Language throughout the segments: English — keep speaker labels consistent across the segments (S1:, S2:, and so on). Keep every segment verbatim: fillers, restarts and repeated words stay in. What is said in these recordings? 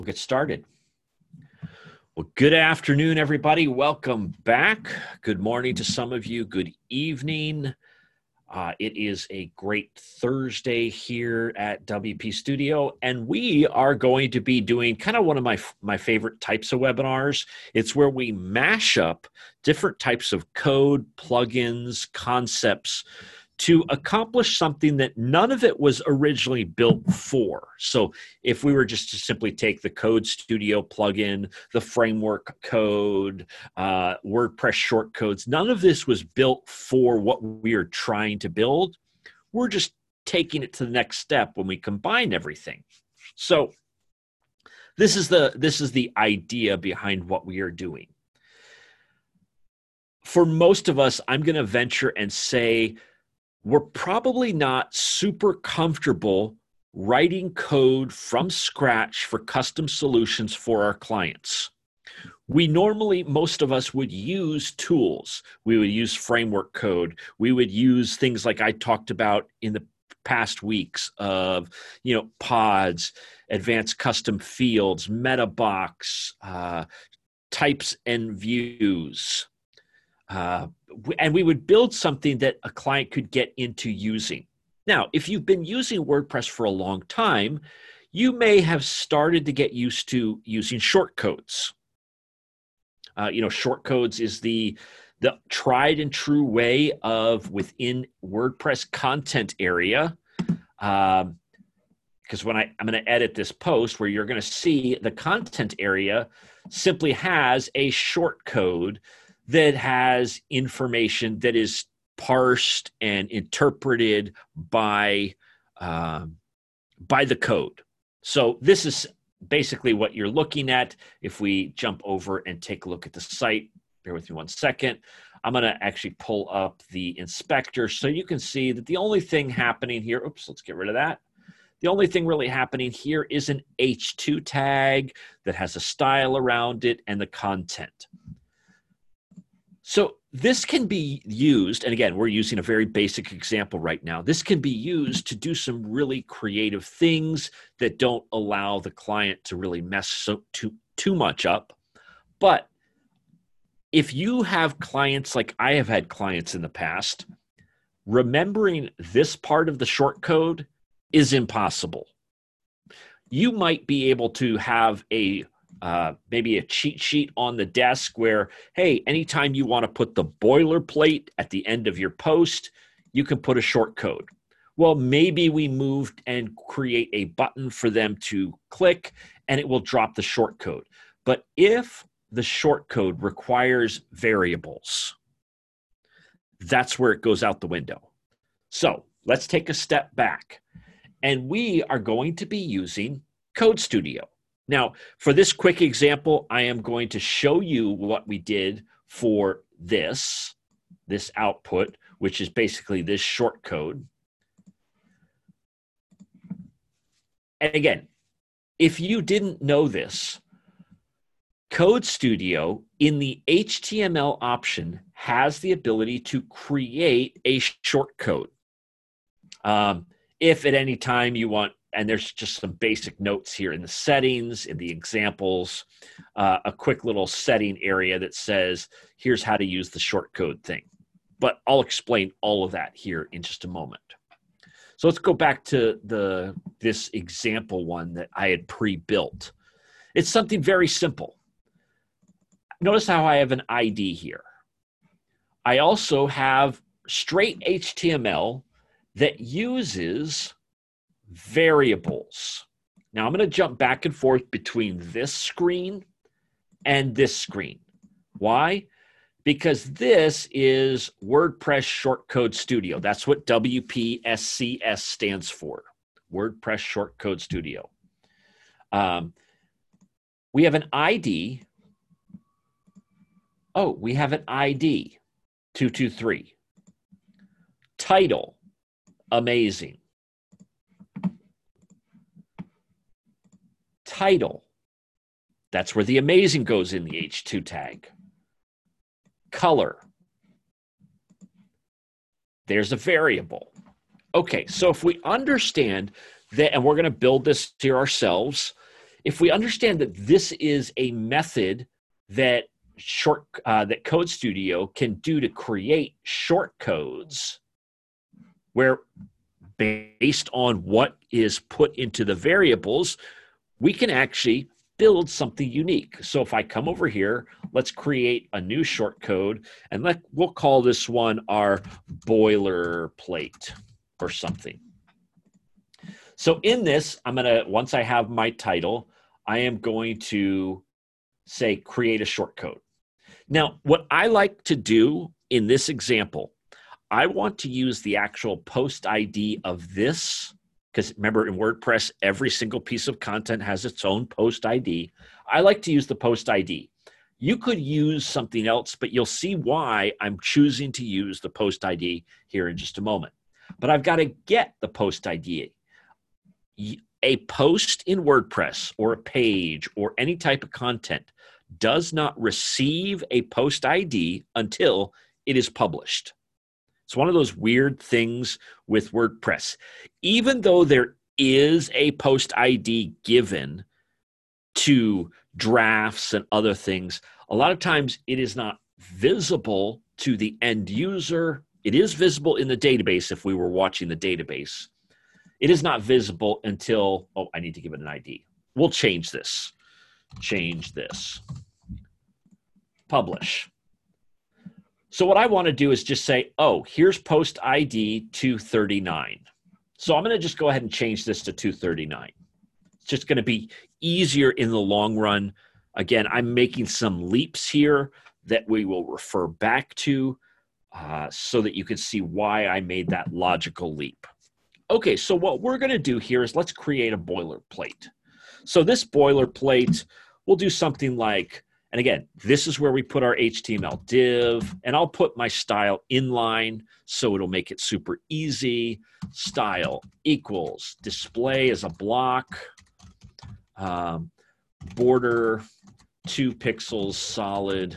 S1: We'll get started. Well, good afternoon, everybody. Welcome back. Good morning to some of you. Good evening. Uh, it is a great Thursday here at W P Studio, and we are going to be doing kind of one of my, my favorite types of webinars. It's where we mash up different types of code, plugins, concepts to accomplish something that none of it was originally built for. So if we were just to simply take the Code Studio plugin, the framework code, uh, WordPress shortcodes, none of this was built for what we are trying to build. We're just taking it to the next step when we combine everything. So this is the, this is the idea behind what we are doing. For most of us, I'm going to venture and say, we're probably not super comfortable writing code from scratch for custom solutions for our clients. We normally, most of us would use tools. We would use framework code. We would use things like I talked about in the past weeks of, you know, pods, advanced custom fields, MetaBox, uh, types and views. Uh, and we would build something that a client could get into using. Now, if you've been using WordPress for a long time, you may have started to get used to using shortcodes. Uh, you know, shortcodes is the, the tried and true way of within WordPress content area. Um, because when I, I'm going to edit this post where you're going to see the content area simply has a shortcode that has information that is parsed and interpreted by, um, by the code. So this is basically what you're looking at. If we jump over and take a look at the site, bear with me one second. I'm going to actually pull up the inspector so you can see that the only thing happening here, oops, let's get rid of that. The only thing really happening here is an H two tag that has a style around it and the content. So this can be used, and again, we're using a very basic example right now. This can be used to do some really creative things that don't allow the client to really mess so too, too much up. But if you have clients like I have had clients in the past, remembering this part of the shortcode is impossible. You might be able to have a Uh, maybe a cheat sheet on the desk where, hey, anytime you want to put the boilerplate at the end of your post, you can put a short code. Well, maybe we moved and create a button for them to click and it will drop the short code. But if the short code requires variables, that's where it goes out the window. So let's take a step back. And we are going to be using Code Studio. Now, for this quick example, I am going to show you what we did for this, this output, which is basically this short code. And again, if you didn't know this, Code Studio in the H T M L option has the ability to create a short code. Um, if at any time you want, and there's just some basic notes here in the settings, in the examples, uh, a quick little setting area that says, here's how to use the shortcode thing. But I'll explain all of that here in just a moment. So let's go back to the this example one that I had pre-built. It's something very simple. Notice how I have an I D here. I also have straight H T M L that uses variables. Now I'm going to jump back and forth between this screen and this screen. Why? Because this is WordPress Shortcode Studio. That's what W P S C S stands for, WordPress Shortcode Studio. Um, we have an I D. Oh, we have an I D, two two three. Title, amazing. Title, that's where the amazing goes in the H two tag. Color, there's a variable. Okay, so if we understand that, and we're going to build this here ourselves, if we understand that this is a method that short uh, that Code Studio can do to create short codes, where based on what is put into the variables, we can actually build something unique. So if I come over here, let's create a new short code, and let, we'll call this one our boilerplate or something. So in this, I'm gonna, once I have my title, I am going to say create a short code. Now, what I like to do in this example, I want to use the actual post I D of this, because remember in WordPress, every single piece of content has its own post I D. I like to use the post I D. You could use something else, but you'll see why I'm choosing to use the post I D here in just a moment. But I've got to get the post I D. A post in WordPress or a page or any type of content does not receive a post I D until it is published. It's one of those weird things with WordPress. Even though there is a post I D given to drafts and other things, a lot of times it is not visible to the end user. It is visible in the database if we were watching the database. It is not visible until, oh, I need to give it an I D. We'll change this. Change this. Publish. So what I want to do is just say, oh, here's post I D two thirty-nine. So I'm going to just go ahead and change this to two thirty-nine. It's just going to be easier in the long run. Again, I'm making some leaps here that we will refer back to uh, so that you can see why I made that logical leap. Okay, so what we're going to do here is let's create a boilerplate. So this boilerplate, we'll do something like, and again, this is where we put our H T M L div, and I'll put my style inline so it'll make it super easy. Style equals display as a block, um, border two pixels solid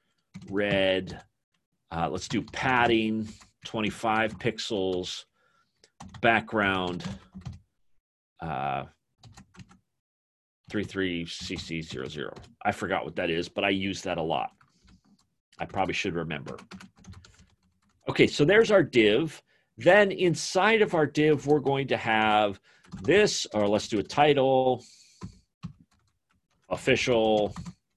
S1: red. Uh, let's do padding twenty-five pixels. Background uh, thirty-three C C zero zero. I forgot what that is, but I use that a lot. I probably should remember. Okay, so there's our div. Then inside of our div, we're going to have this, or let's do a title, official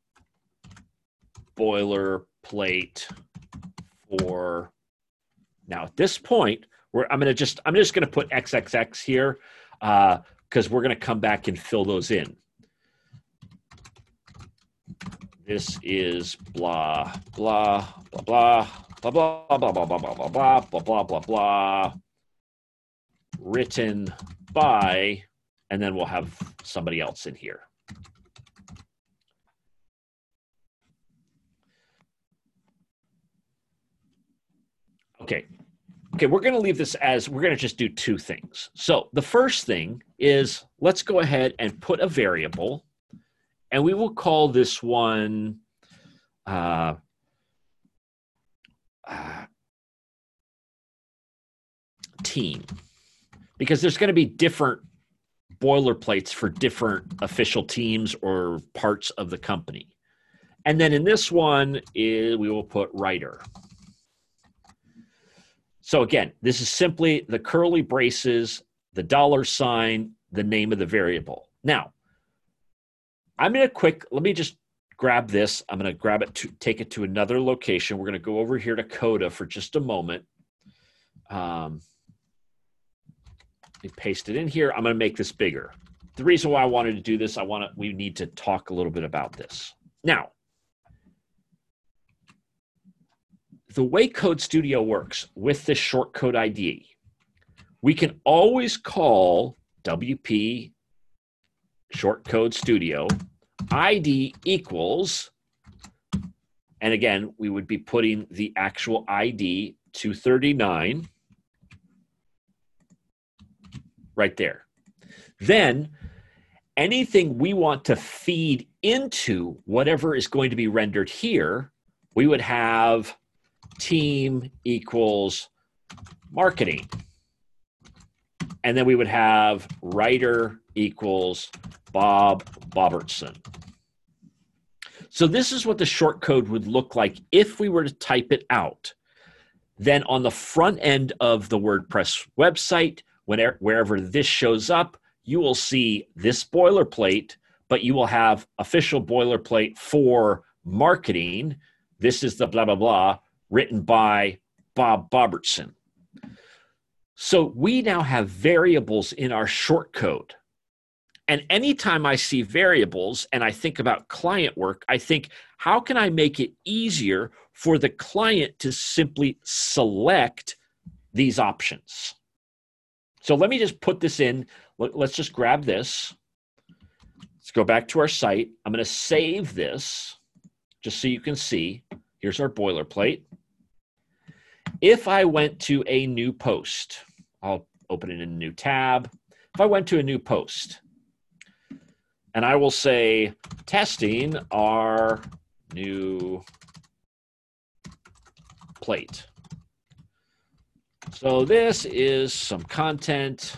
S1: boilerplate for, now at this point, We're, I'm gonna just I'm just gonna put triple X here because uh, we're gonna come back and fill those in. This is blah blah blah blah blah blah blah blah blah blah blah blah blah blah blah written by, and then we'll have somebody else in here. Okay. Okay, we're going to leave this as, we're going to just do two things. So the first thing is, let's go ahead and put a variable, and we will call this one uh, uh, team, because there's going to be different boilerplates for different official teams or parts of the company. And then in this one, is, we will put writer. So again, this is simply the curly braces, the dollar sign, the name of the variable. Now, I'm going to quick, let me just grab this. I'm going to grab it, to take it to another location. We're going to go over here to Coda for just a moment. Um, let me paste it in here. I'm going to make this bigger. The reason why I wanted to do this, I want to, we need to talk a little bit about this. Now, the way Code Studio works with this short code I D, we can always call W P short code studio I D equals, and again, we would be putting the actual I D two thirty-nine right there. Then anything we want to feed into whatever is going to be rendered here, we would have team equals marketing. And then we would have writer equals Bob Bobertson. So this is what the short code would look like if we were to type it out. Then on the front end of the WordPress website, whenever, wherever this shows up, you will see this boilerplate, but you will have official boilerplate for marketing. This is the blah, blah, blah, written by Bob Bobertson. So we now have variables in our short code. And anytime I see variables and I think about client work, I think, how can I make it easier for the client to simply select these options? So let me just put this in. Let's just grab this. Let's go back to our site. I'm going to save this just so you can see. Here's our boilerplate. If I went to a new post, I'll open it in a new tab. If I went to a new post, and I will say, testing our new plate. So this is some content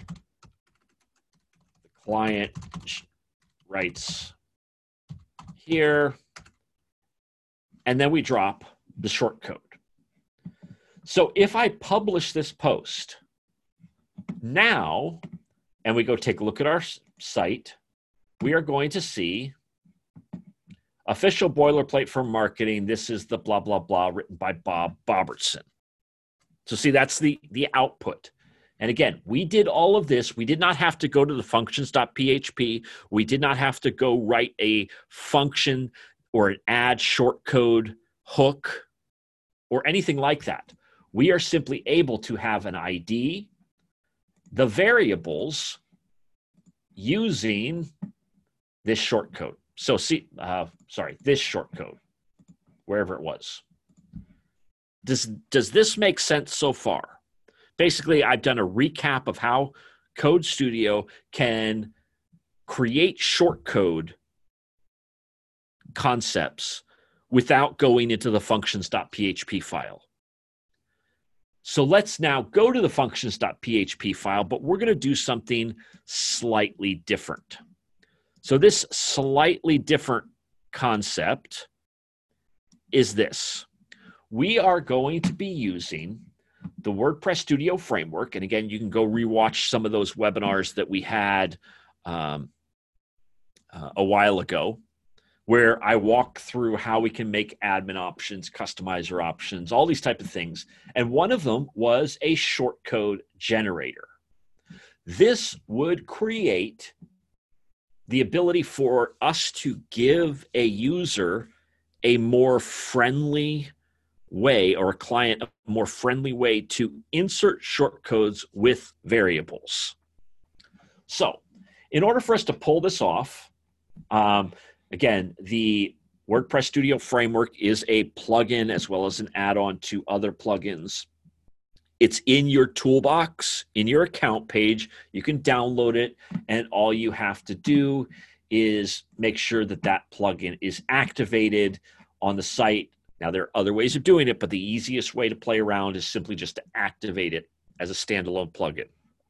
S1: the client writes here, and then we drop the short code. So if I publish this post now, and we go take a look at our site, we are going to see official boilerplate for marketing. This is the blah, blah, blah written by Bob Bobertson. So see, that's the, the output. And again, we did all of this. We did not have to go to the functions.php. We did not have to go write a function or an add shortcode hook or anything like that. We are simply able to have an I D, the variables, using this shortcode. So see, uh, sorry, this shortcode, wherever it was. Does, does this make sense so far? Basically, I've done a recap of how Code Studio can create shortcode concepts without going into the functions.php file. So let's now go to the functions.php file, but we're going to do something slightly different. So this slightly different concept is this. We are going to be using the WordPress Studio framework. And again, you can go rewatch some of those webinars that we had um, uh, a while ago, where I walk through how we can make admin options, customizer options, all these type of things. And one of them was a shortcode generator. This would create the ability for us to give a user a more friendly way, or a client a more friendly way to insert shortcodes with variables. So in order for us to pull this off, um, again, the WordPress Studio Framework is a plugin as well as an add-on to other plugins. It's in your toolbox, in your account page. You can download it, and all you have to do is make sure that that plugin is activated on the site. Now, there are other ways of doing it, but the easiest way to play around is simply just to activate it as a standalone plugin.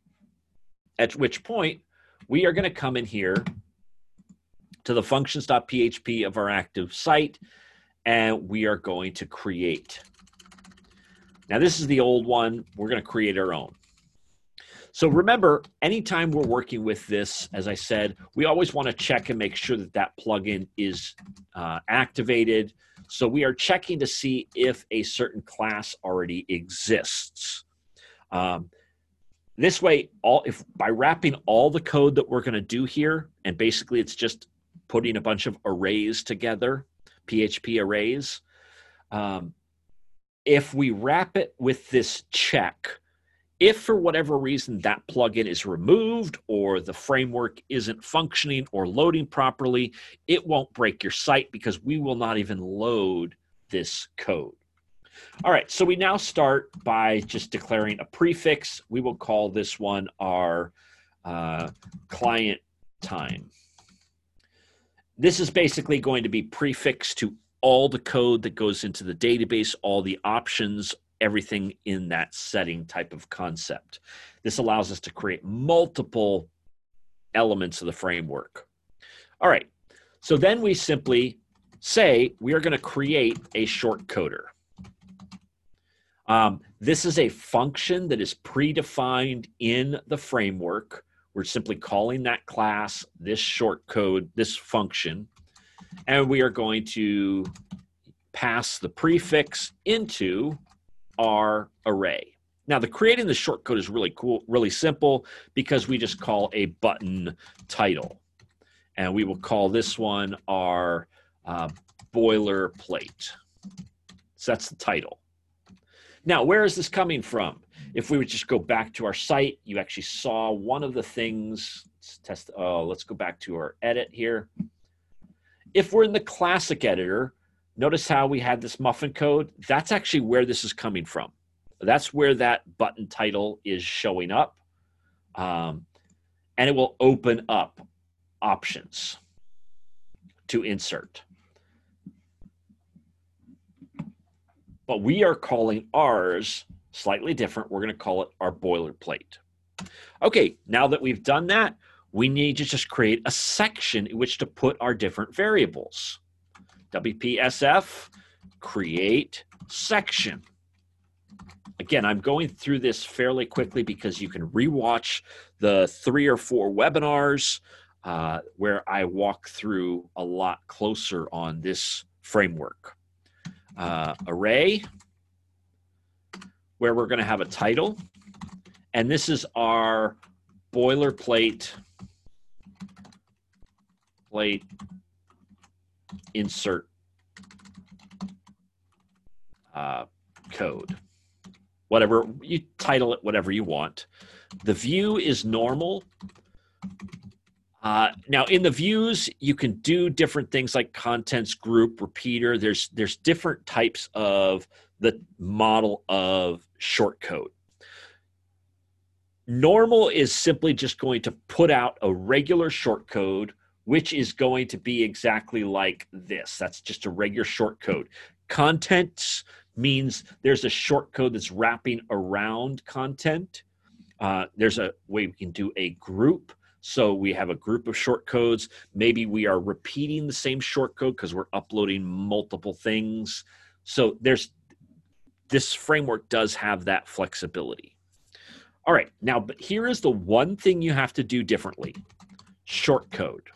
S1: At which point, we are going to come in here to the functions.php of our active site, and we are going to create. Now, this is the old one. We're going to create our own. So remember, anytime we're working with this, as I said, we always want to check and make sure that that plugin is uh, activated. So we are checking to see if a certain class already exists. Um, this way, all if by wrapping all the code that we're going to do here, and basically it's just putting a bunch of arrays together, P H P arrays, um, if we wrap it with this check, if for whatever reason that plugin is removed or the framework isn't functioning or loading properly, it won't break your site because we will not even load this code. All right, so we now start by just declaring a prefix. We will call this one our uh, client time. This is basically going to be prefixed to all the code that goes into the database, all the options, everything in that setting type of concept. This allows us to create multiple elements of the framework. All right, so then we simply say we are going to create a short coder. Um, this is a function that is predefined in the framework. We're simply calling that class this short code, this function, and we are going to pass the prefix into our array. Now, the creating the short code is really cool, really simple, because we just call a button title. And we will call this one our uh, boilerplate. So that's the title. Now, where is this coming from? If we would just go back to our site, you actually saw one of the things. Let's test. Oh, let's go back to our edit here. If we're in the classic editor, notice how we had this muffin code. That's actually where this is coming from. That's where that button title is showing up. Um, and it will open up options to insert. But we are calling ours slightly different. We're going to call it our boilerplate. Okay, now that we've done that, we need to just create a section in which to put our different variables. W P S F, create section. Again, I'm going through this fairly quickly because you can rewatch the three or four webinars uh, where I walk through a lot closer on this framework. Uh, array, where we're going to have a title, and this is our boilerplate plate insert uh, code. Whatever, you title it whatever you want. The view is normal. Uh, now, in the views, you can do different things like contents group, repeater. There's, there's different types of the model of short code. Normal is simply just going to put out a regular short code, which is going to be exactly like this. That's just a regular short code. Contents means there's a short code that's wrapping around content. Uh, there's a way we can do a group. So we have a group of short codes. Maybe we are repeating the same short code because we're uploading multiple things. So there's this framework does have that flexibility. All right, now, but here is the one thing you have to do differently. Short code.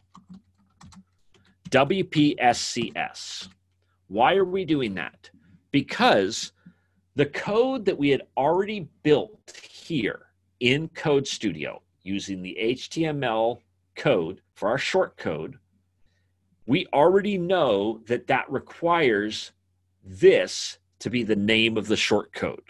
S1: W P S C S. Why are we doing that? Because the code that we had already built here in Code Studio using the H T M L code for our short code, we already know that that requires this to be the name of the short code.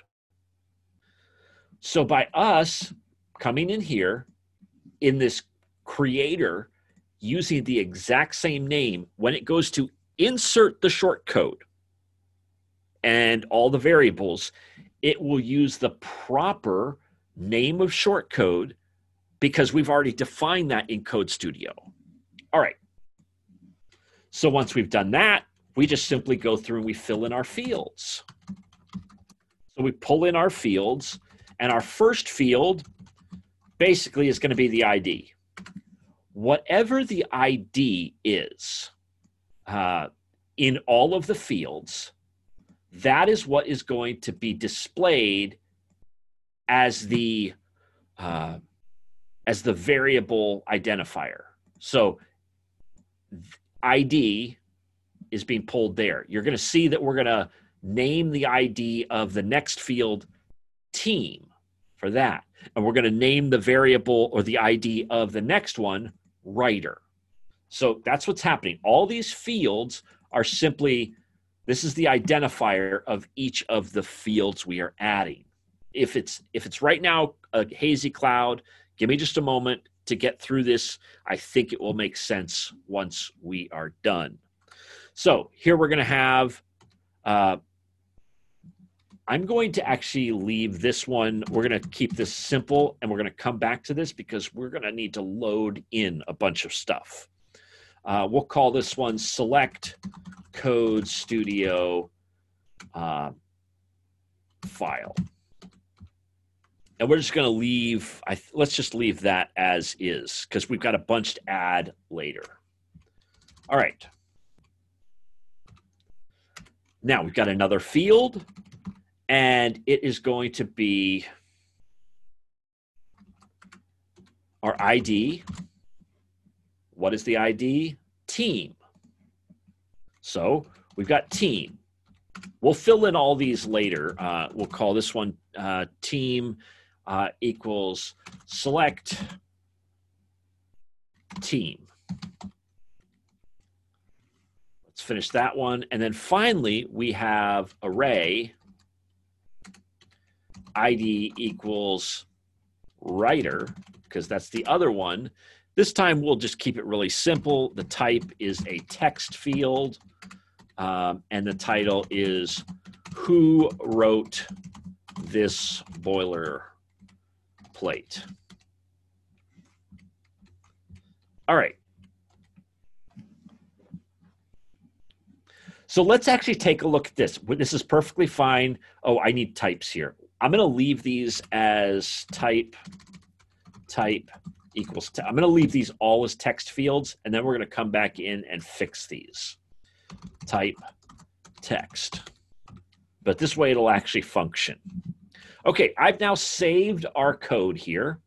S1: So by us coming in here in this creator using the exact same name, when it goes to insert the short code and all the variables, it will use the proper name of short code because we've already defined that in Code Studio. All right. So once we've done that, we just simply go through and we fill in our fields. So we pull in our fields, and our first field basically is going to be the I D. Whatever the I D is uh, in all of the fields, that is what is going to be displayed as the uh, as the variable identifier. So I D is being pulled there. You're going to see that we're going to name the I D of the next field team for that. And we're going to name the variable or the I D of the next one writer. So that's what's happening. All these fields are simply, this is the identifier of each of the fields we are adding. If it's, if it's right now a hazy cloud, give me just a moment to get through this. I think it will make sense once we are done. So here we're going to have, uh, I'm going to actually leave this one. We're going to keep this simple, and we're going to come back to this because we're going to need to load in a bunch of stuff. Uh, we'll call this one Select Code Studio uh, File. And we're just going to leave, I, let's just leave that as is because we've got a bunch to add later. All right. Now we've got another field, and it is going to be our I D. What is the I D? Team. So we've got team. We'll fill in all these later. Uh, we'll call this one uh, team uh, equals select team. Let's finish that one. And then finally, we have array I D equals writer, because that's the other one. This time we'll just keep it really simple. The type is a text field, um, and the title is Who Wrote This Boilerplate? All right. So let's actually take a look at this. This is perfectly fine. Oh, I need types here. I'm going to leave these as type, type equals, I'm going to leave these all as text fields, and then we're going to come back in and fix these. Type, text. But this way it'll actually function. Okay, I've now saved our code here.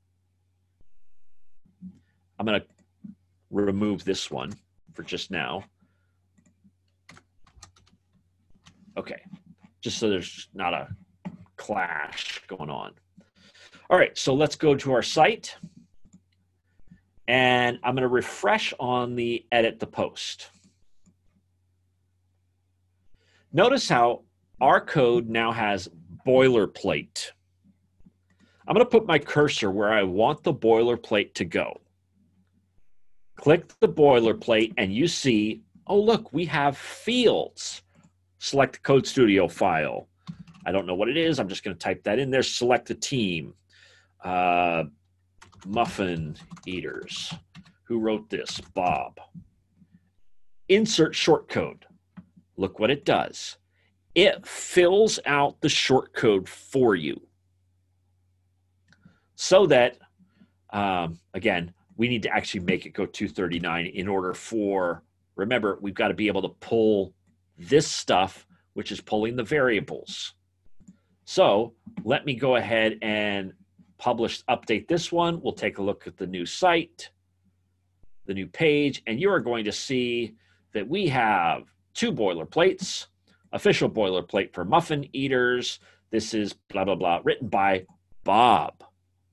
S1: I'm going to remove this one for just now. Okay, just so there's not a clash going on. All right, so let's go to our site. And I'm going to refresh on the edit the post. Notice how our code now has boilerplate. I'm going to put my cursor where I want the boilerplate to go. Click the boilerplate and you see, oh, look, we have fields. Select the Code Studio file. I don't know what it is. I'm just going to type that in there. Select the team. Uh, muffin eaters. Who wrote this? Bob. Insert shortcode. Look what it does. It fills out the shortcode for you. So that, um, again, we need to actually make it go two thirty-nine in order for, remember, we've got to be able to pull this stuff, which is pulling the variables. So let me go ahead and publish, update this one. We'll take a look at the new site, the new page, and you are going to see that we have two boilerplates, official boilerplate for muffin eaters. This is blah, blah, blah, written by Bob.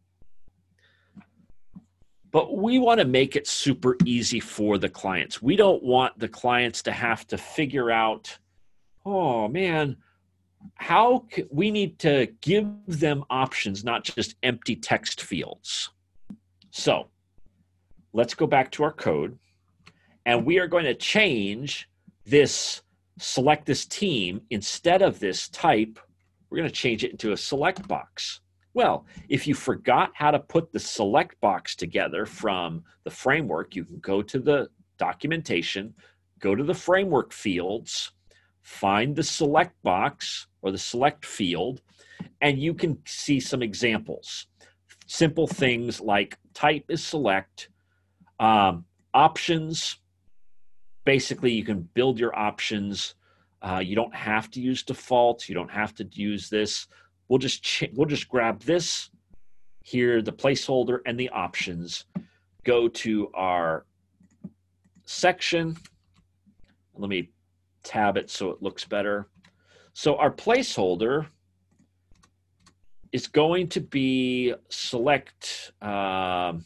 S1: But we want to make it super easy for the clients. We don't want the clients to have to figure out, oh man, how can, we need to give them options, not just empty text fields. So let's go back to our code, and we are going to change this, select this team, instead of this type, we're going to change it into a select box. Well, if you forgot how to put the select box together from the framework, you can go to the documentation, go to the framework fields, find the select box or the select field, and you can see some examples. Simple things like type is select, um, options, basically you can build your options. Uh, you don't have to use defaults. You don't have to use this. We'll just we'll just grab this here, the placeholder and the options. Go to our section. Let me tab it so it looks better. So our placeholder is going to be select um,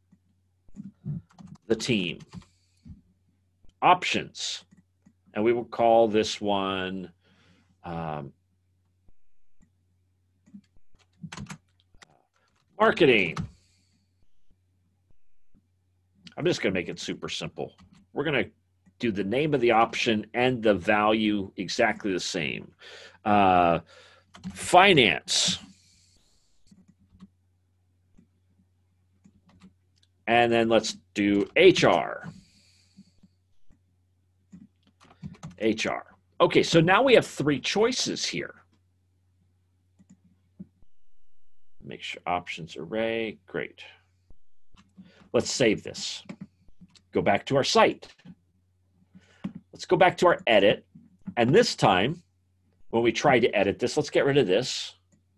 S1: the team. Options. And we will call this one um, marketing. I'm just going to make it super simple. We're going to do the name of the option and the value exactly the same. Uh, finance. And then let's do H R. H R. Okay, so now we have three choices here. make sure options array, great. Let's save this. Go back to our site. Let's go back to our edit. And this time, when we try to edit this, let's get rid of this.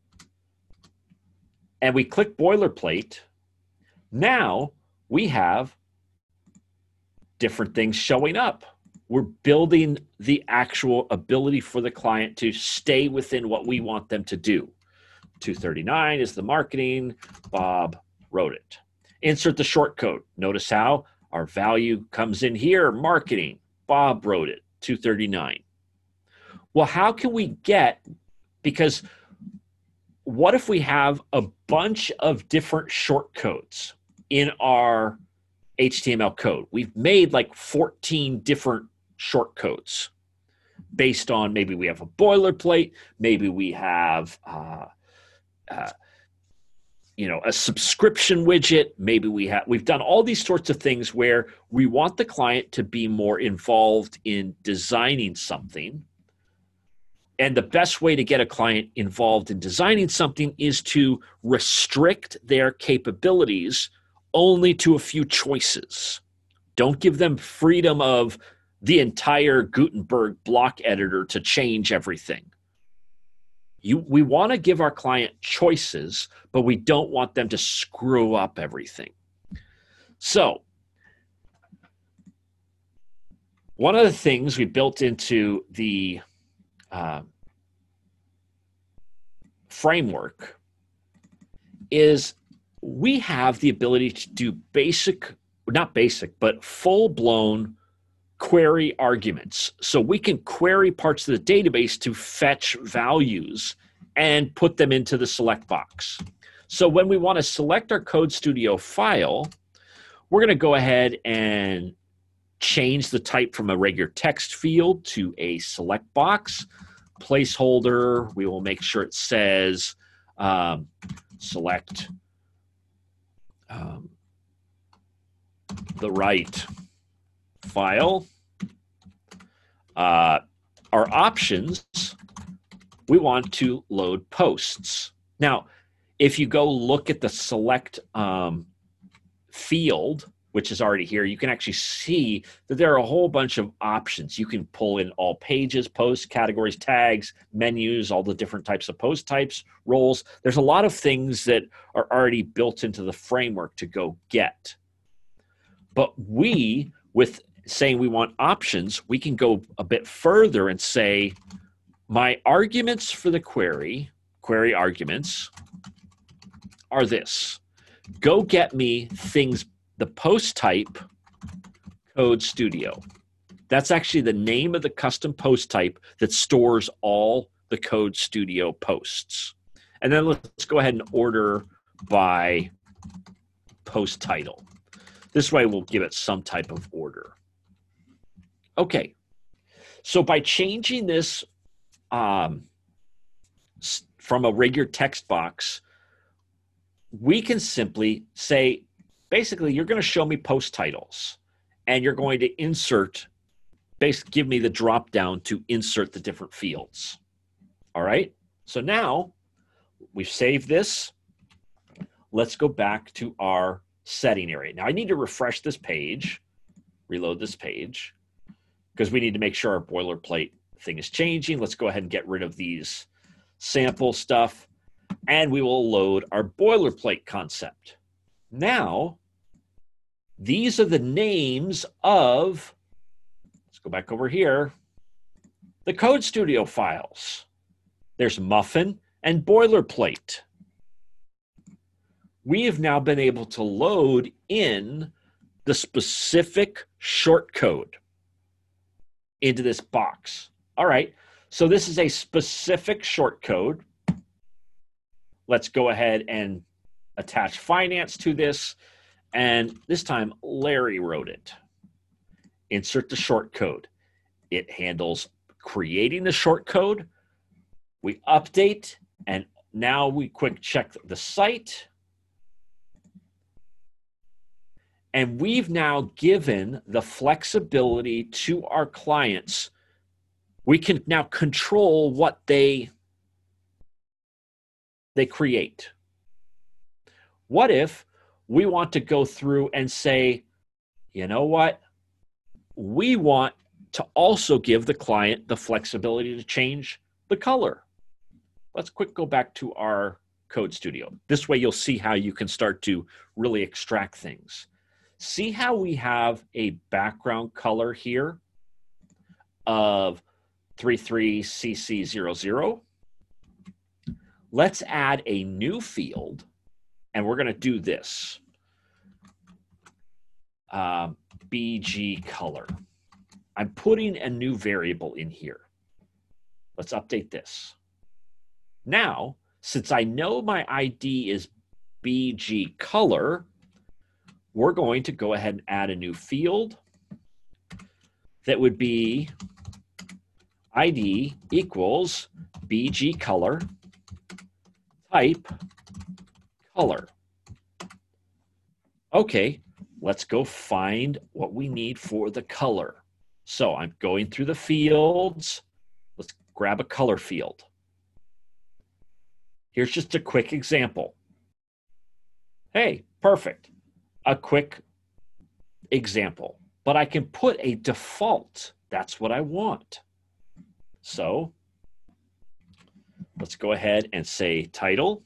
S1: And we click boilerplate. Now we have different things showing up. We're building the actual ability for the client to stay within what we want them to do. two thirty-nine is the marketing. Bob wrote it. Insert the short code. Notice how our value comes in here, marketing. Bob wrote it, two thirty-nine. Well, how can we get, because what if we have a bunch of different short codes in our H T M L code? We've made like fourteen different short codes based on, maybe we have a boilerplate, maybe we have uh, uh, you know, a subscription widget, maybe we have, we've done all these sorts of things where we want the client to be more involved in designing something. And the best way to get a client involved in designing something is to restrict their capabilities only to a few choices. Don't give them freedom of the entire Gutenberg block editor to change everything. You, we want to give our client choices, but we don't want them to screw up everything. So, one of the things we built into the uh, framework is we have the ability to do basic, not basic, but full-blown query arguments. So we can query parts of the database to fetch values and put them into the select box. So when we want to select our Code Studio file, we're going to go ahead and change the type from a regular text field to a select box. Placeholder, we will make sure it says um, select um, the right file. Uh, our options, we want to load posts. Now, if you go look at the select um, field, which is already here, you can actually see that there are a whole bunch of options. You can pull in all pages, posts, categories, tags, menus, all the different types of post types, roles. There's a lot of things that are already built into the framework to go get. But we, with saying we want options, we can go a bit further and say, my arguments for the query, query arguments, are this. Go get me things, the post type Code Studio. That's actually the name of the custom post type that stores all the Code Studio posts. And then let's go ahead and order by post title. This way we'll give it some type of order. Okay, so by changing this um, from a regular text box, we can simply say, basically, you're going to show me post titles, and you're going to insert, basically give me the drop down to insert the different fields. All right, so now we've saved this. Let's go back to our setting area. Now I need to refresh this page, reload this page, because we need to make sure our boilerplate thing is changing. Let's go ahead and get rid of these sample stuff, and we will load our boilerplate concept. Now, these are the names of, let's go back over here, the Code Studio files. There's Muffin and Boilerplate. We have now been able to load in the specific shortcode into this box. All right, so this is a specific shortcode. Let's go ahead and attach finance to this. And this time, Larry wrote it. Insert the shortcode. It handles creating the shortcode. We update, and now we quick check the site. And we've now given the flexibility to our clients. We can now control what they, they create. What if we want to go through and say, you know what? We want to also give the client the flexibility to change the color. Let's quick go back to our Code Studio. This way you'll see how you can start to really extract things. See how we have a background color here of three three C C zero zero. Let's add a new field, and we're going to do this. Uh, B G color. I'm putting a new variable in here. Let's update this. Now, since I know my I D is B G color, we're going to go ahead and add a new field that would be I D equals B G color type color. Okay, let's go find what we need for the color. So I'm going through the fields. Let's grab a color field. Here's just a quick example. Hey, perfect. A quick example. But I can put a default. That's what I want. So let's go ahead and say title,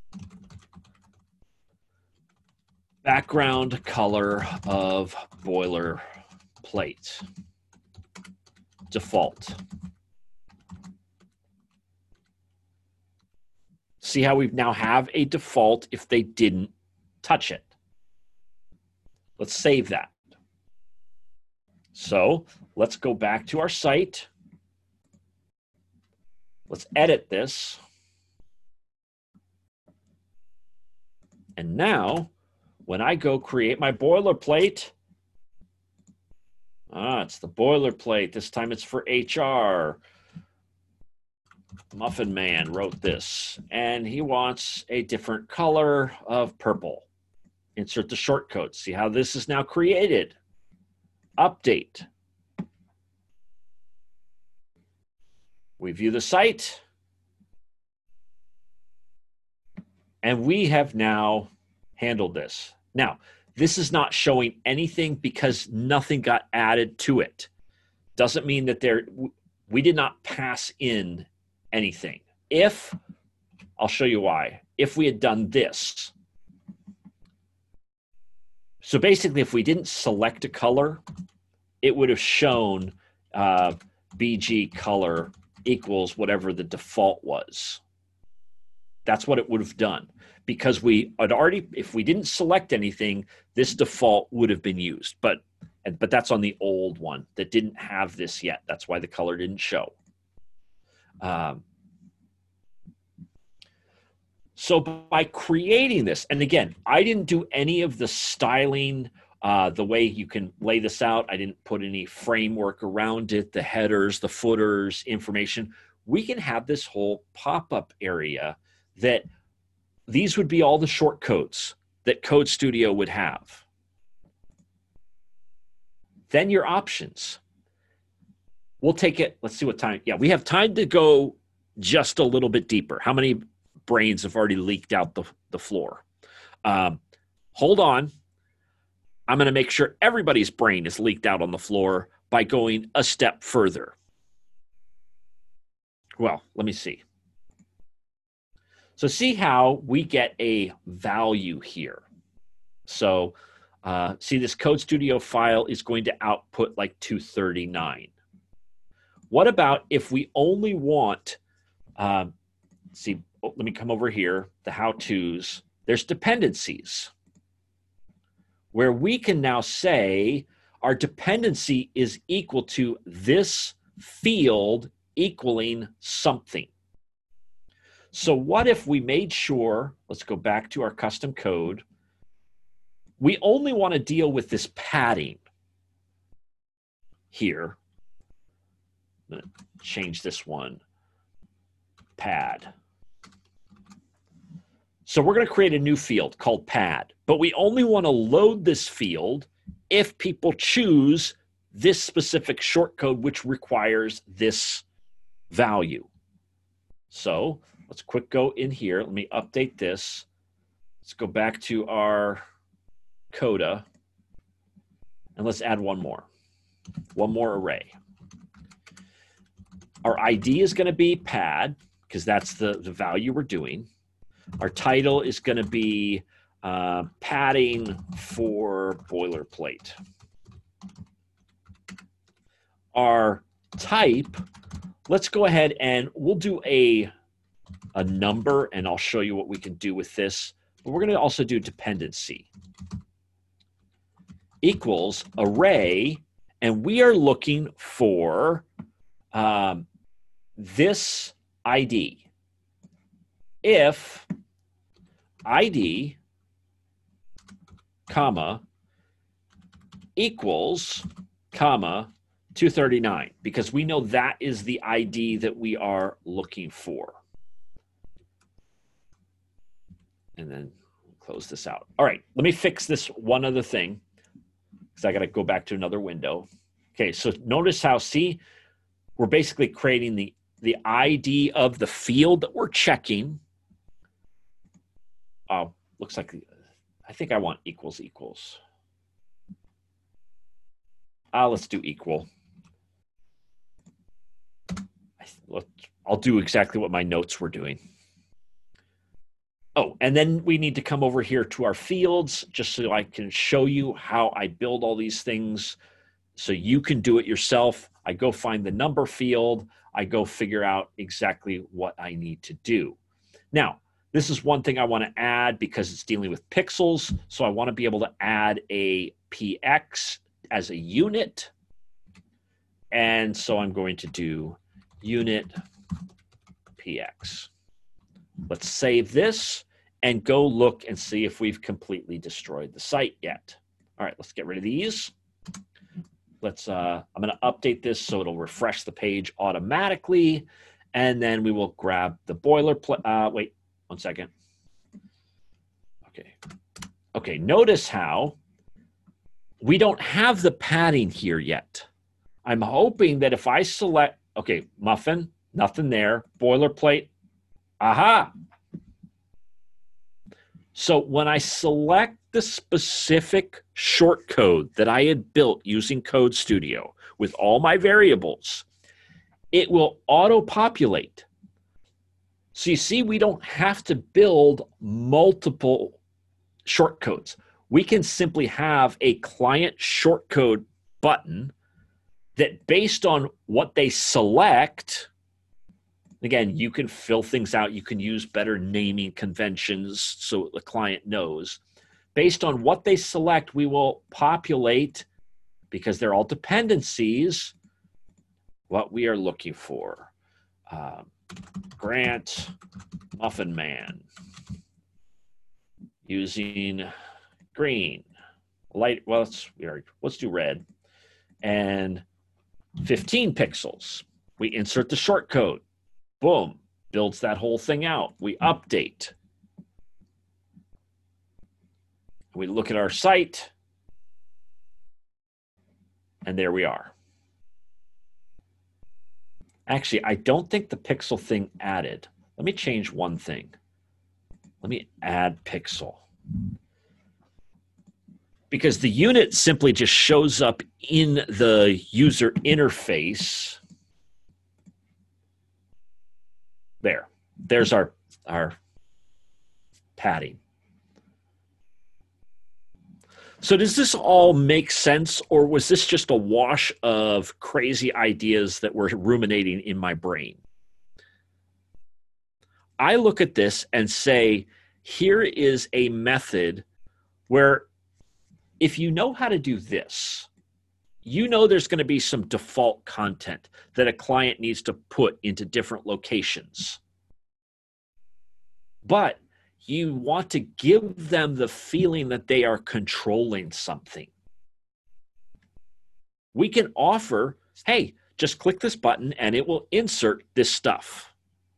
S1: background color of boilerplate, default. See how we now have a default if they didn't touch it. Let's save that. So let's go back to our site. Let's edit this. And now, when I go create my boilerplate, ah, it's the boilerplate. This time it's for H R. Muffin Man wrote this, and he wants a different color of purple. Insert the shortcode. See how this is now created. Update. We view the site, and we have now handled this. Now, this is not showing anything because nothing got added to it. Doesn't mean that there, we did not pass in anything. If, I'll show you why, if we had done this. So basically, if we didn't select a color, it would have shown uh, B G color equals whatever the default was. That's what it would have done. Because we had already, if we didn't select anything, this default would have been used. But, but that's on the old one that didn't have this yet. That's why the color didn't show. Um, so by creating this, and again, I didn't do any of the styling, uh, the way you can lay this out. I didn't put any framework around it, the headers, the footers, information. We can have this whole pop-up area that these would be all the shortcodes that Code Studio would have. Then your options. We'll take it, let's see what time, yeah, we have time to go just a little bit deeper. How many brains have already leaked out the, the floor? Um, hold on. I'm gonna make sure everybody's brain is leaked out on the floor by going a step further. Well, let me see. So see how we get a value here. So uh, see this Code Studio file is going to output like two thirty-nine. What about if we only want, uh, see, oh, let me come over here, the how-tos. There's dependencies where we can now say our dependency is equal to this field equaling something. So what if we made sure, let's go back to our custom code, we only want to deal with this padding here. I'm going to change this one, pad. So we're going to create a new field called pad, but we only want to load this field if people choose this specific shortcode, which requires this value. So let's quick go in here. Let me update this. Let's go back to our Coda, and let's add one more. One more array. Our I D is going to be pad, because that's the, the value we're doing. Our title is going to be uh, padding for boilerplate. Our type, let's go ahead and we'll do a, a number, and I'll show you what we can do with this. But we're going to also do dependency. Equals array, and we are looking for um, this I D. If I D, comma, equals, comma, two thirty-nine, because we know that is the I D that we are looking for. And then close this out. All right, let me fix this one other thing, because I got to go back to another window. Okay, so notice how, see, we're basically creating the, the I D of the field that we're checking. Oh, looks like, I think I want equals equals. Uh, let's do equal. I'll do exactly what my notes were doing. Oh, and then we need to come over here to our fields just so I can show you how I build all these things so you can do it yourself. I go find the number field. I go figure out exactly what I need to do. Now, this is one thing I want to add because it's dealing with pixels. So I want to be able to add a P X as a unit. And so I'm going to do unit P X. Let's save this and go look and see if we've completely destroyed the site yet. All right, let's get rid of these. Let's, uh, I'm going to update this so it'll refresh the page automatically. And then we will grab the boilerplate. Uh, wait, one second. Okay. Okay, notice how we don't have the padding here yet. I'm hoping that if I select, okay, muffin, nothing there, boilerplate, aha. So when I select the specific short code that I had built using Code Studio with all my variables, it will auto-populate. So you see, we don't have to build multiple short codes. We can simply have a client shortcode button that, based on what they select, again, you can fill things out. You can use better naming conventions so the client knows. Based on what they select, we will populate, because they're all dependencies, what we are looking for. Um, Grant Muffin Man using green, light, well, let's, let's do red, and fifteen pixels. We insert the short code. Boom, builds that whole thing out. We update. We look at our site, and there we are. Actually, I don't think the pixel thing added. Let me change one thing. Let me add pixel. Because the unit simply just shows up in the user interface. There, there's our, our padding. So does this all make sense, or was this just a wash of crazy ideas that were ruminating in my brain? I look at this and say, here is a method where if you know how to do this, you know there's going to be some default content that a client needs to put into different locations. But you want to give them the feeling that they are controlling something. We can offer, hey, just click this button and it will insert this stuff.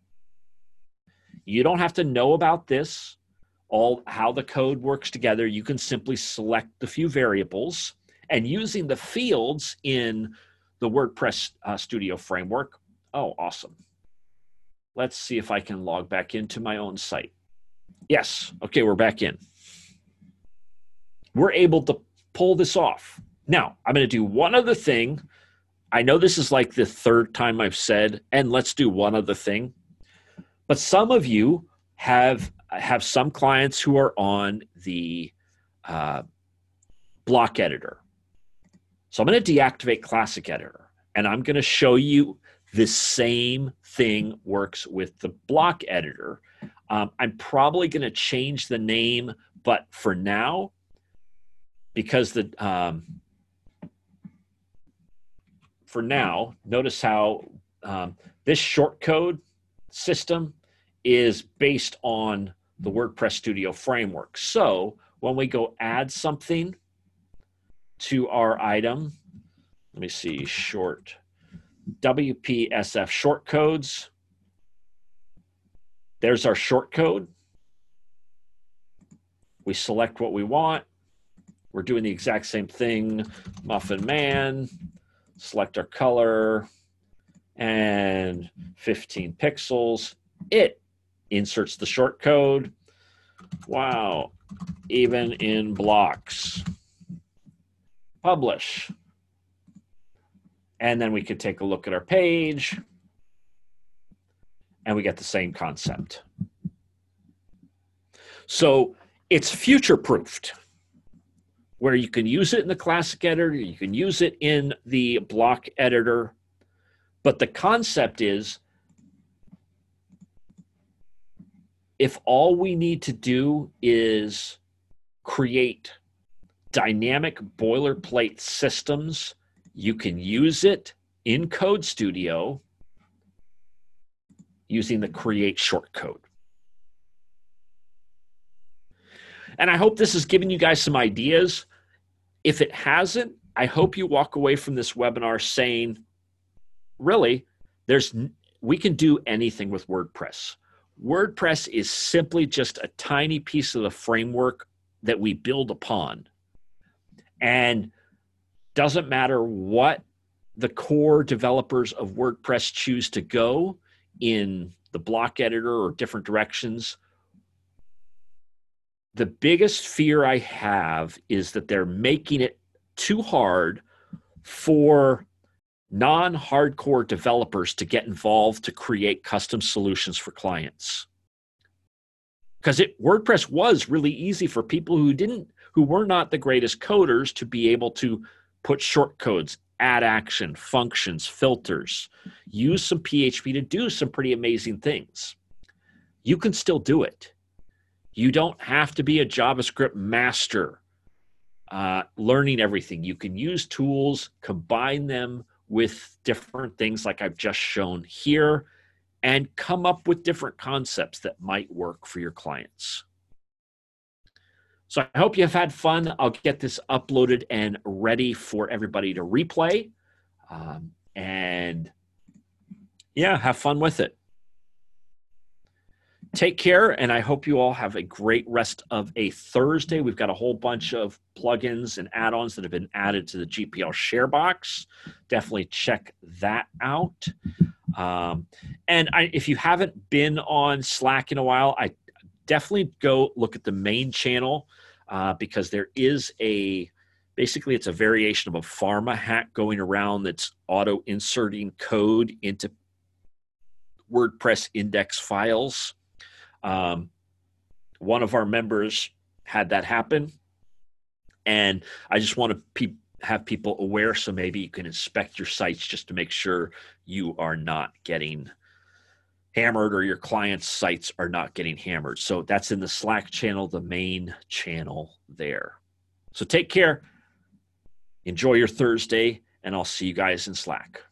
S1: You don't have to know about this, all how the code works together. You can simply select the few variables, and using the fields in the WordPress uh, Studio framework. Oh, awesome. Let's see if I can log back into my own site. Yes. Okay, we're back in. We're able to pull this off. Now, I'm going to do one other thing. I know this is like the third time I've said, and let's do one other thing. But some of you have have some clients who are on the uh, block editor. So I'm going to deactivate Classic Editor, and I'm going to show you the same thing works with the block editor. Um, I'm probably going to change the name, but for now, because the um, for now, notice how um, this shortcode system is based on the WordPress Studio framework. So when we go add something to our item, let me see, short, W P S F shortcodes. There's our shortcode. We select what we want. We're doing the exact same thing, Muffin Man, select our color, and fifteen pixels. It inserts the shortcode. Wow, even in blocks. Publish. And then we could take a look at our page, and we get the same concept. So it's future-proofed, where you can use it in the Classic Editor, you can use it in the block editor, but the concept is, if all we need to do is create dynamic boilerplate systems, you can use it in Code Studio using the Create shortcode. And I hope this has given you guys some ideas. If it hasn't, I hope you walk away from this webinar saying, really, there's we can do anything with WordPress. WordPress is simply just a tiny piece of the framework that we build upon. And doesn't matter what the core developers of WordPress choose to go in the block editor or different directions. The biggest fear I have is that they're making it too hard for non-hardcore developers to get involved to create custom solutions for clients. Because it WordPress was really easy for people who didn't, who were not the greatest coders to be able to put shortcodes, add action, functions, filters, use some P H P to do some pretty amazing things. You can still do it. You don't have to be a JavaScript master uh, learning everything. You can use tools, combine them with different things like I've just shown here, and come up with different concepts that might work for your clients. So I hope you've had fun. I'll get this uploaded and ready for everybody to replay. Um, and yeah, have fun with it. Take care, and I hope you all have a great rest of a Thursday. We've got a whole bunch of plugins and add-ons that have been added to the G P L share box. Definitely check that out. Um, and I, if you haven't been on Slack in a while, I definitely go look at the main channel uh, because there is a, basically it's a variation of a pharma hack going around that's auto-inserting code into WordPress index files. Um, one of our members had that happen, and I just want to pe- have people aware, so maybe you can inspect your sites just to make sure you are not getting hammered or your clients' sites are not getting hammered. So that's in the Slack channel, the main channel there. So take care, enjoy your Thursday, and I'll see you guys in Slack.